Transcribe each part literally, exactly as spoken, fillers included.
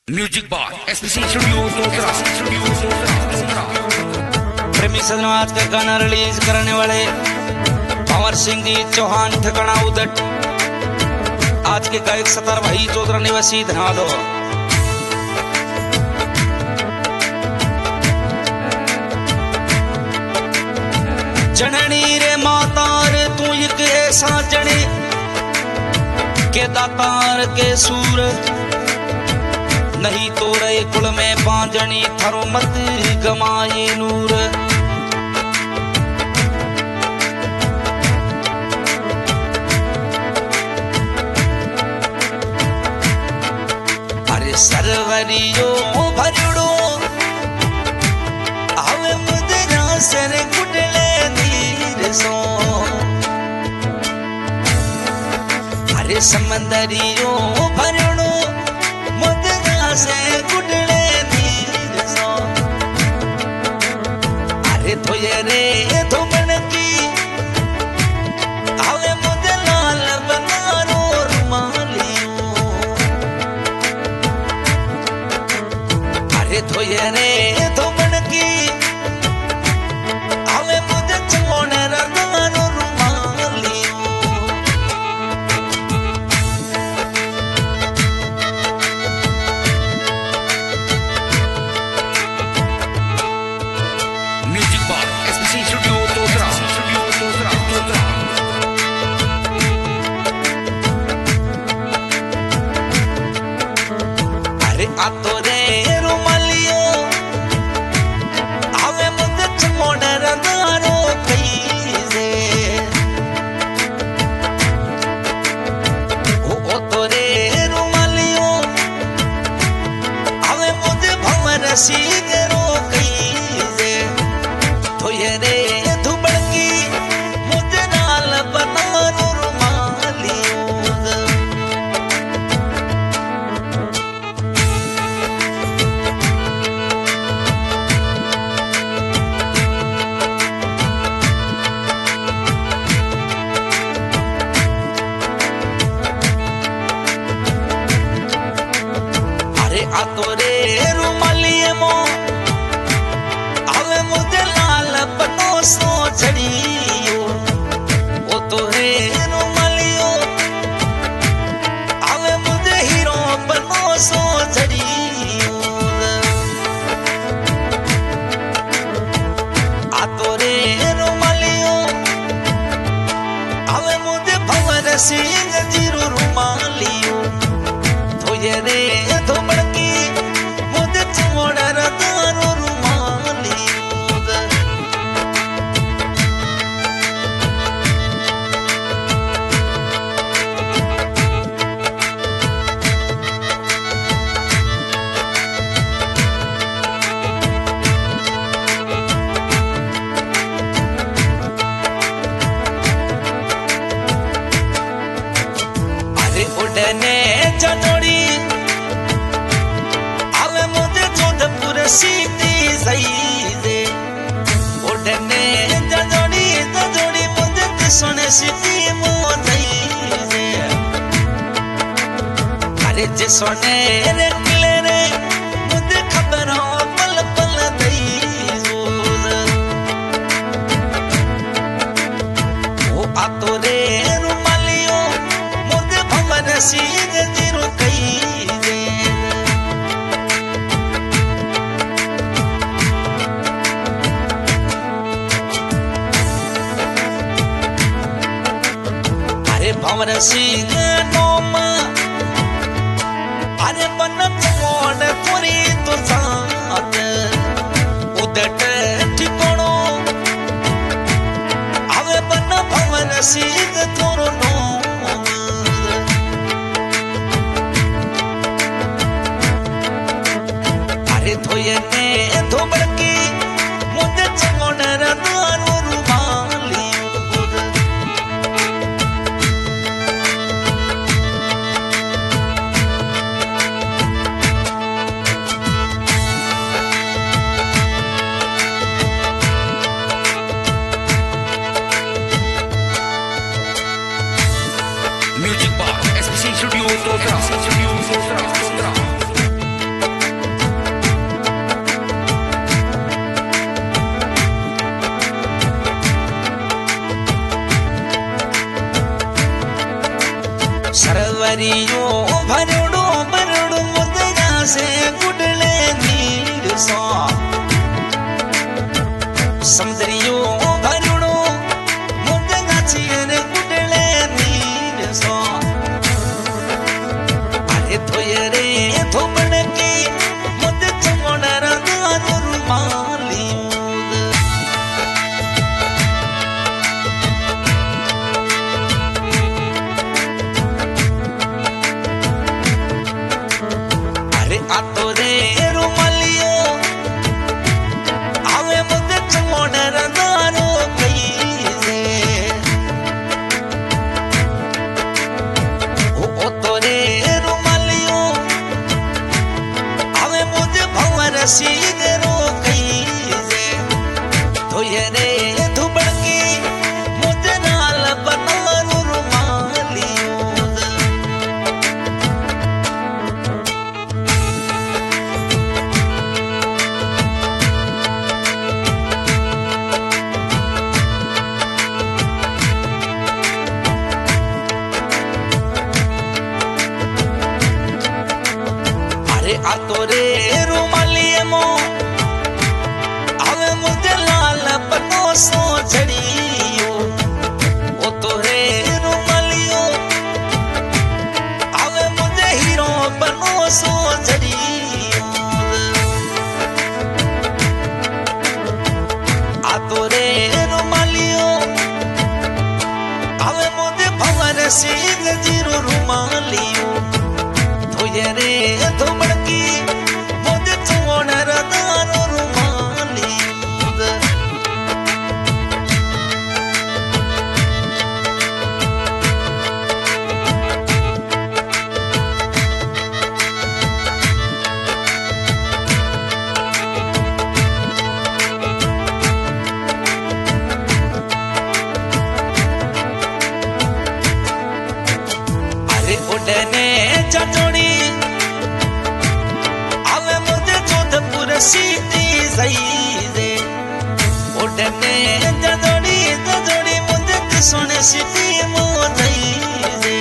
Music by SPC studio Dosra studio Dosra. प्रेमी सजनों, आज का गाना रिलीज करने वाले भंवर सिंह जी चौहान ठिकाना उदट। आज के गायक सतार भाई चौधरा निवासी धनादो। जननी रे मातार तू एक ऐसा जने के दातार के सूर नहीं तो रे कुल में पांजनी थारो मत गमाए नूर। अरे सरवरियो भरड़ो आवे मुदरा सर गुडले नीर सो। अरे समंदरियो भरड़ो से गुडले नीर सो। अरे धोये रे धुमन की आवे मुझे लाल बनारो रुमालियों। अरे धोये रे धुमन की आवे मुझे चोने रगारो रुमालियों। आतो रे रुमालियो आवे मुझे चमोड़े रगारो कैसे। ओ तो रे रुमालियो आवे मुझे भंवर सीगरो कैसे। तो ये रे धुबड़की मुझे नाल बनारो रुमालियो। आतो रे रुमालिये मो आवे मुझे लाल बनो सो छड़ियो। ओ तो रे रुमालियो आवे मुझे हीरो बनो सो छड़ियो। आतो रे रुमालियो आवे मुझे भंवर सिंह जीरो रुमालियो। तो ये रे धुमड़की मुझे चमोड़ा रगारो रुमालियों। अरे उड़ने जनोड़ी सीधी सही दे उड़ने जजोड़ी जजोड़ी मुझे सोने सीधी मोदी दे। अरे जे सोने रे किले रे मुझे खबर हो पल पल दई ओ आतो रे रुमालियो मुझे भंवर सीध जीरो कई दे। भंवर सिंह नोम अरे बन चमोड़ थोड़ी तो साथ उदट ठिकानो आवे बन भंवर सिंह थोरो नोम। अरे धोये ने धुबड़की मुझे चमोड़ रगारो रुमालियों। Music by SPC studio Dosra studio Dosra. समुद्रियो भरुड़ो मुझे गाछियर गुडले नीर सो अरे थोये रे थो बनके मुझे चंगोड़ रंगारो रुमालियों अरे आतो रे रुमालियों आवे मुझे चंगोड़ रंगारो कईजे ओ ओ तो रे रुमालियों आवे मुझे भंवर सीगरो कईजे तो ये रे धुबड़की मुझे नाल बनारो रुमालियों अरे आतो रे रुमालिये मो आवे मुझे लाल पनो सो झड़ियो ओ तो रे रुमालियो आवे मुझे हीरो पनो सो झड़ियो आतो रे रुमालियो आवे मुझे भंवर सिंह जीरो रुमालियो थोये रे थो बड़की मुझे चंगोड़ रंगारो रुमालियों अरे उड़ने चचोड़ी आवे मुझे जोधपुर सीटी सही उड़ने चचोड़ी चचोड़ी मुझे सोने सीटी मोदी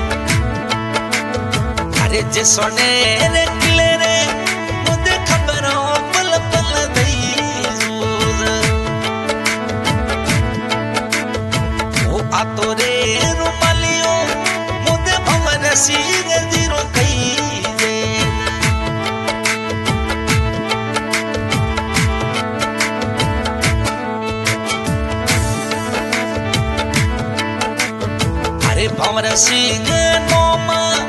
अरे जे सोने रे किले रे मुझे खबरों पल पल दई ओ आतो रे रुमालियों मुझे भंवर सीग जीरो कईजे अरे भंवर सिंह नोम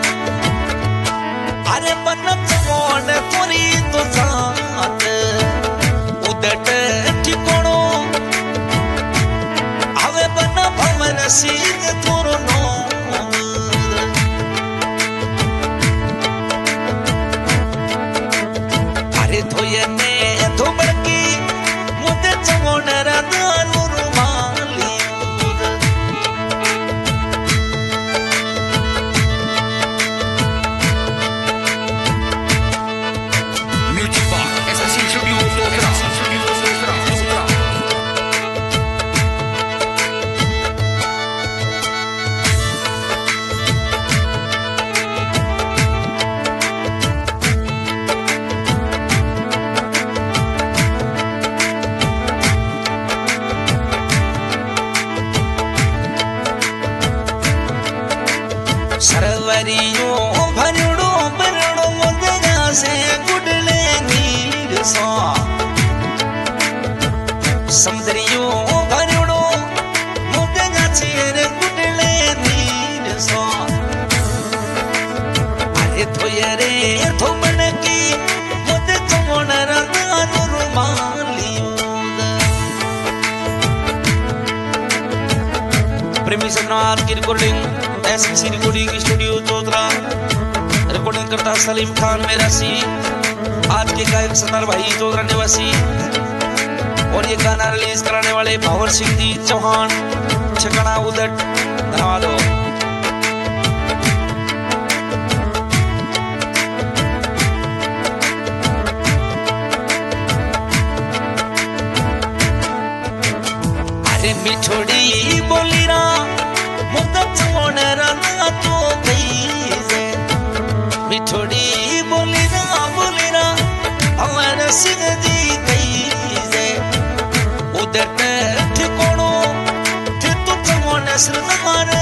अरे बन चंगोड़ तोरी तो जात उदट ठिकोणो आवे बन भंवर सिंह तोरो नोम अरे थोये ने थो बड़की मुझे चंगोड़ रंगारो रुमालियों Music Box, S S C Studio Sotra. सरवरियो भरुड़ो भरुड़ो मुझे से गुडले नीर सो समुद्रियो भरुड़ो मुझे गाछियर गुडले नीर सो अरे थोये रे थो बनकी मुझे चंगोड़ रंगारो रुमालियों प्रेमी सन्नाथ की recording S C recording studio Chaudhra recording करता सलीम खान मेरा सी आज के गायक सतार भाई चौधरा निवासी और ये गाना रिलीज कराने वाले भावर सिंह जी चौहान ठिकाना उदट धन्यवाद हो। अरे मिठोड़ी बोली रा मुद्दा चंगोड़ रंगा तो गई से मिठोड़ी बोली रा बोली रा हमारा सिंह जी गई से तेरे ठिकानो थे तो चमोने सिर न मारे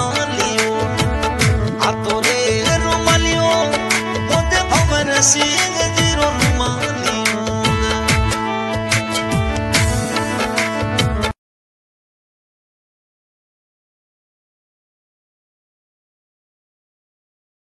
see